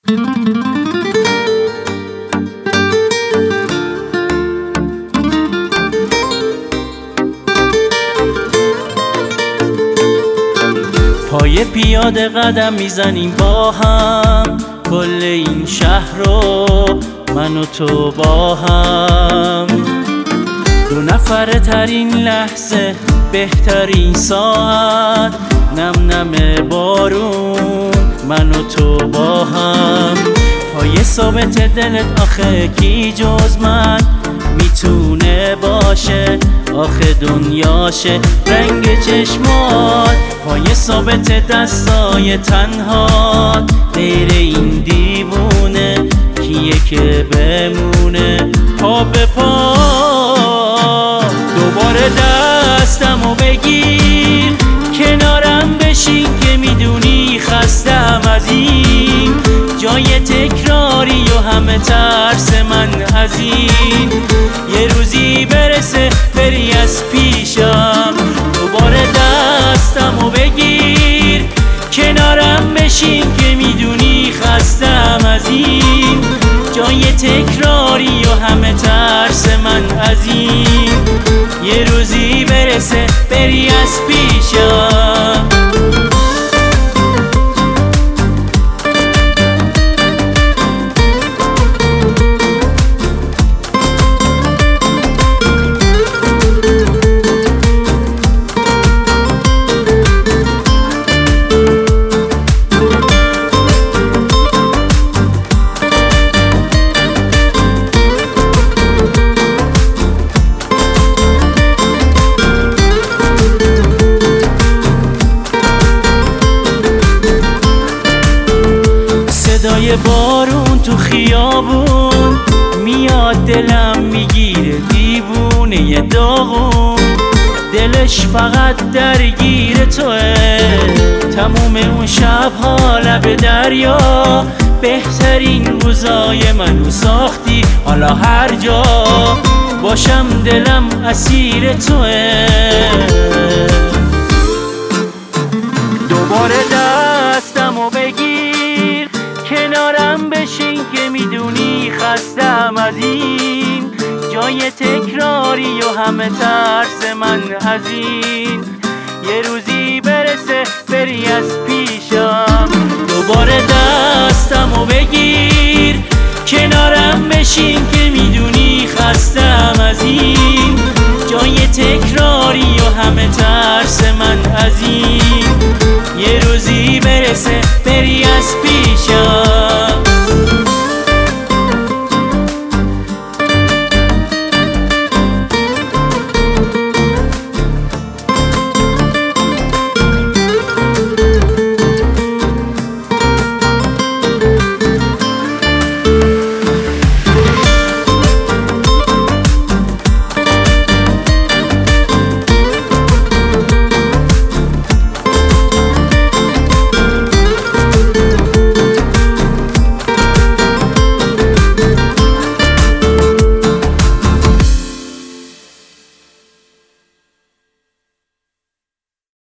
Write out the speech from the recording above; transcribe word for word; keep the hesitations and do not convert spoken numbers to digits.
پای پیاده قدم میزنیم با هم، کل این شهر رو من و تو با هم. دو نفره ترین لحظه، بهترین ساعت، نم نم بارون، من و تو با هم. پای ثابت دلت آخه کی جز من میتونه باشه، آخه دنیاشه رنگ چشمات. پای ثابت دستای تنها، غیر این دیوونه کیه که بمونه پا به پا. دوباره دستمو بگیر، کنارم بشین که میدونی خستم از این جای تکراری و همه ترس من از این یه روزی برسه بری از پیشم. دوباره دستمو بگیر، کنارم بشین که میدونی خستم از این جای تکراری و همه ترس من از این یه روزی برسه بری از پیشم. صدای بارون تو خیابون میاد، دلم میگیره دیوونه داغون. دلش فقط درگیر توه، تموم اون شبها لب دریا. بهترین روزای منو ساختی، حالا هر جا باشم دلم اسیر توه. دوباره دستمو بگیر، کنارم بشین که میدونی خستم از این جای تکراری و همه ترس من از این یه روزی برسه بری از پیشم. دوباره دستمو بگیر، کنارم بشین که میدونی خستم از این جای تکراری و همه ترس من از این یه روزی برسه بری از پیشم.